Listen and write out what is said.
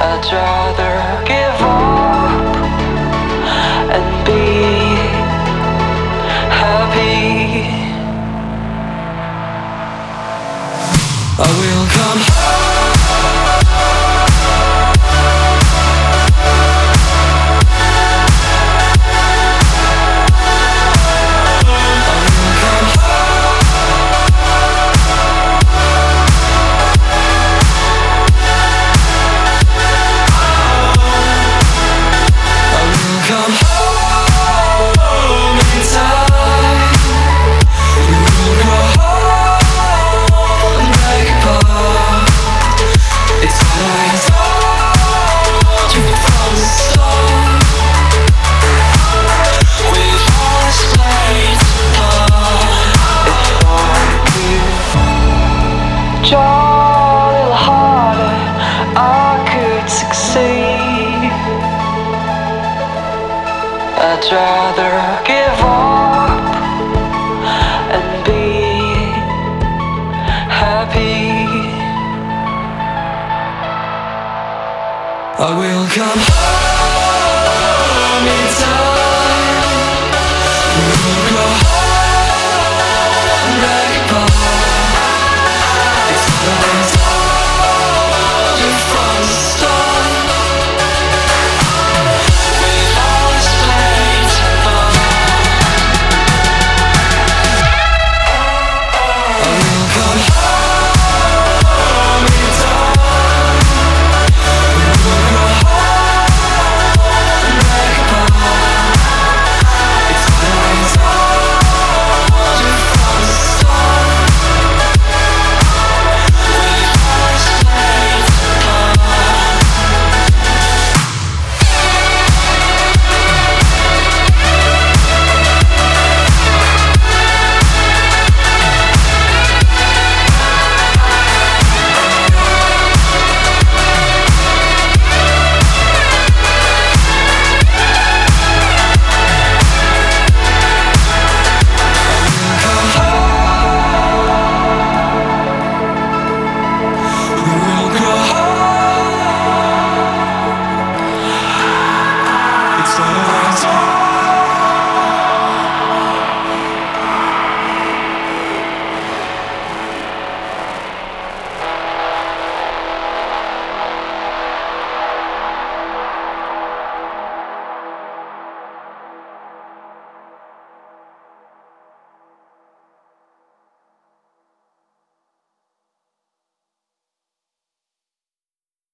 I'd rather give up and be happy. I will come home. Come home in time. We will go home and break apart. It's what I told you from the start. We've always played the part. If I could try a little harder, I could succeed. I'd rather give up and be happy. I will come home.